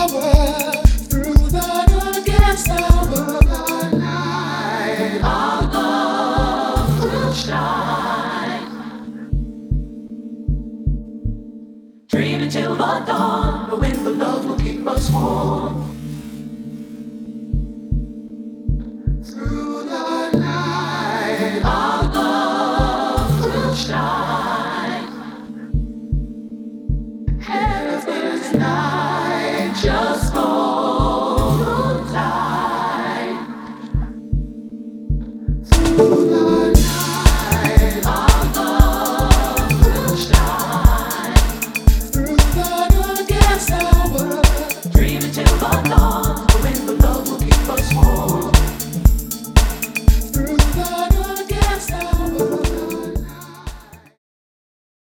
Dream until the dawn, when the love will keep us warm.